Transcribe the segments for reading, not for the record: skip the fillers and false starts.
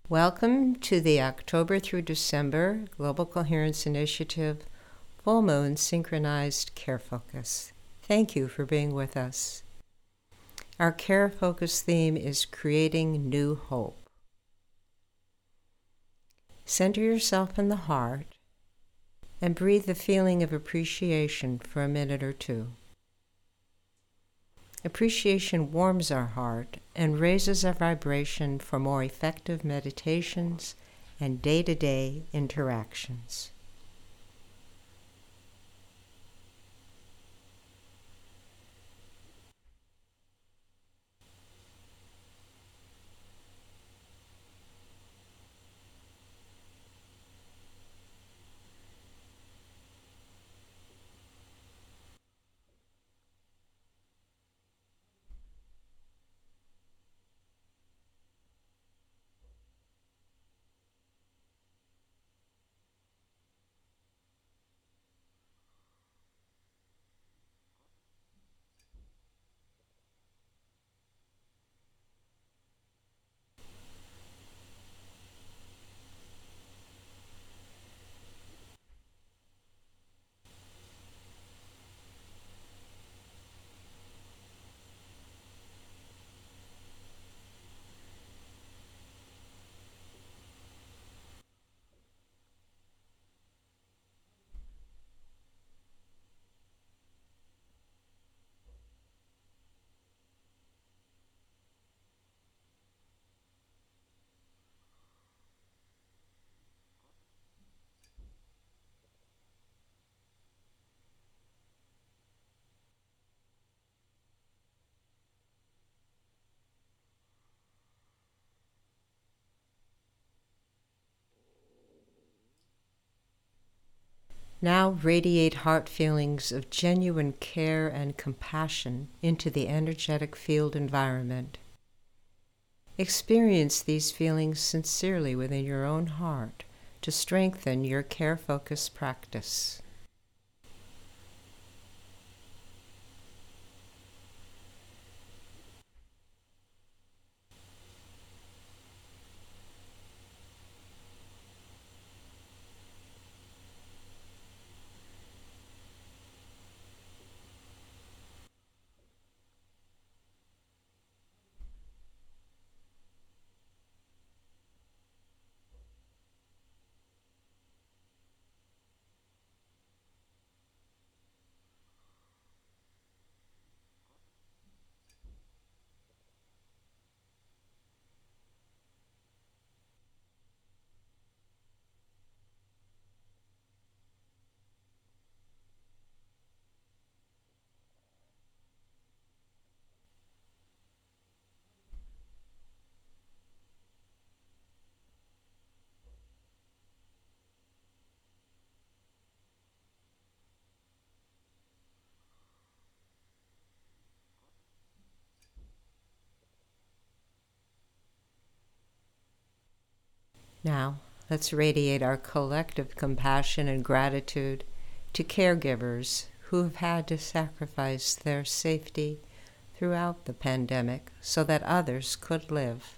Welcome to the October through December Global Coherence Initiative Full Moon Synchronized Care Focus. Thank you for being with us. Our Care Focus theme is Creating New Hope. Center yourself in the heart and breathe the feeling of appreciation for a minute or two. Appreciation warms our heart and raises our vibration for more effective meditations and day-to-day interactions. Now radiate heart feelings of genuine care and compassion into the energetic field environment. Experience these feelings sincerely within your own heart to strengthen your care focus practice. Now, let's radiate our collective compassion and gratitude to caregivers who have had to sacrifice their safety throughout the pandemic so that others could live.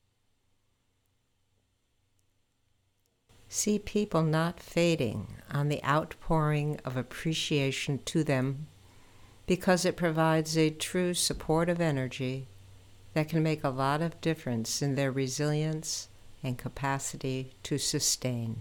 See people not fading on the outpouring of appreciation to them because it provides a true supportive energy that can make a lot of difference in their resilience and capacity to sustain.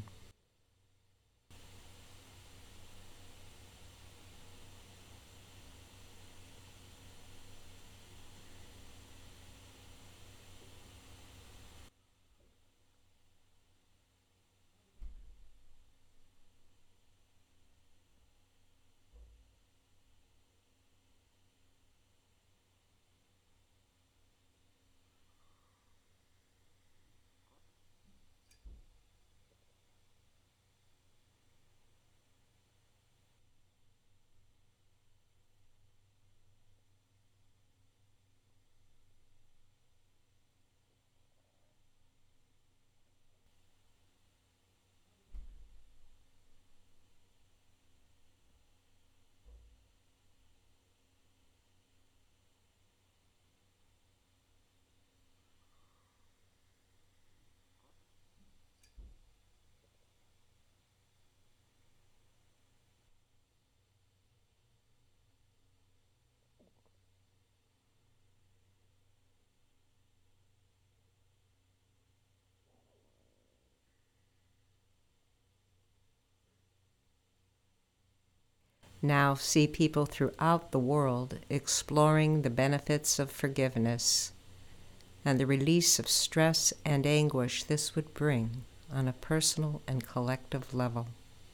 now see people throughout the world exploring the benefits of forgiveness and the release of stress and anguish this would bring on a personal and collective level.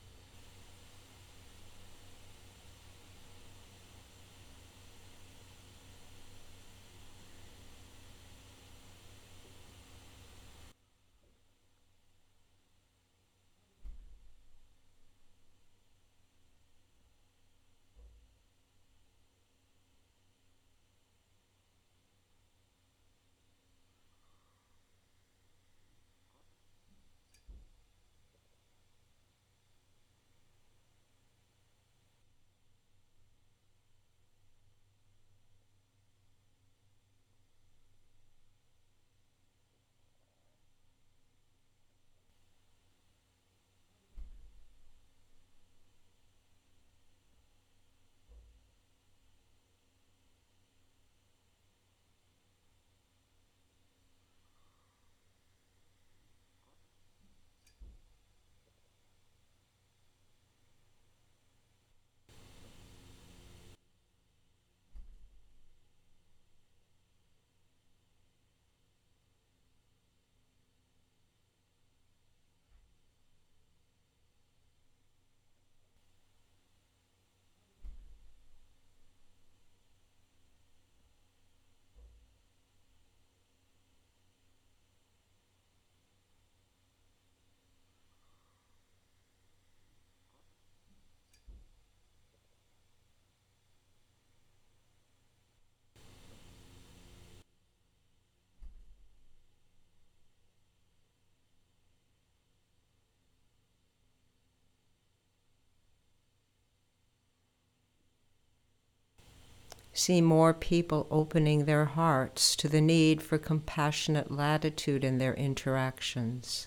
See more people opening their hearts to the need for compassionate latitude in their interactions.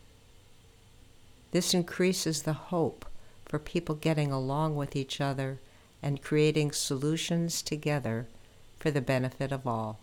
This increases the hope for people getting along with each other and creating solutions together for the benefit of all.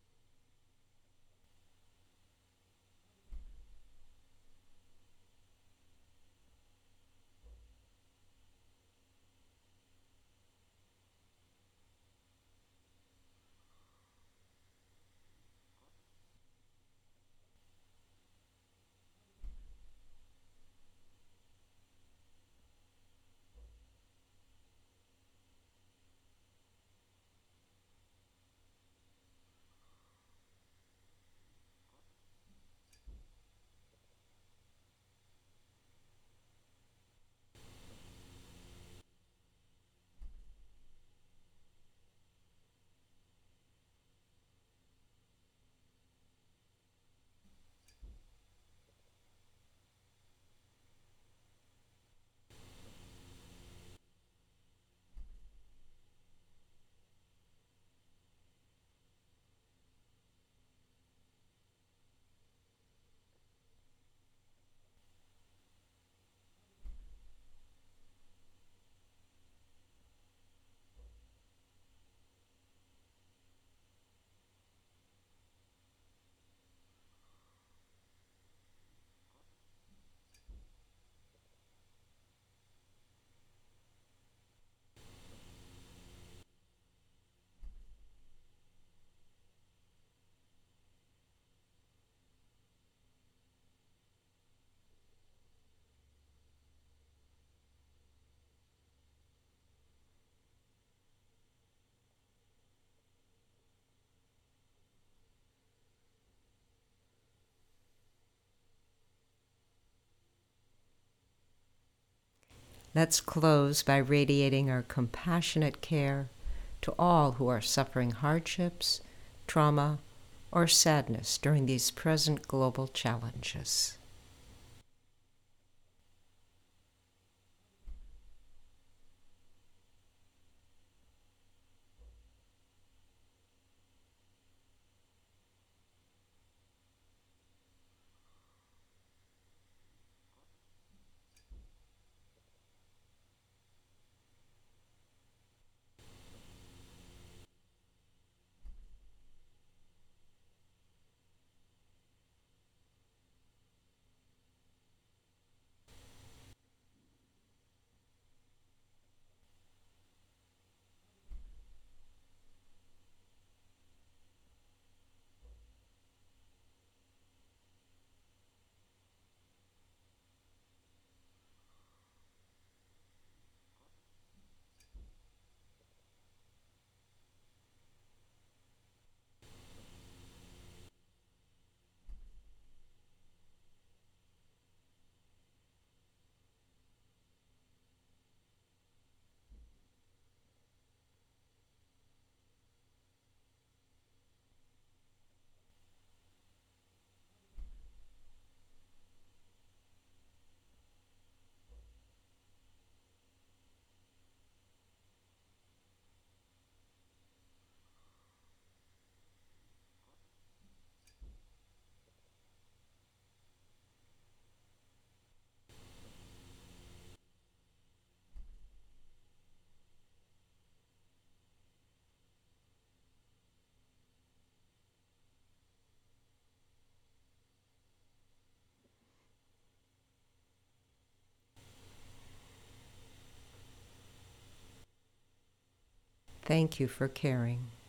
Let's close by radiating our compassionate care to all who are suffering hardships, trauma, or sadness during these present global challenges. Thank you for caring.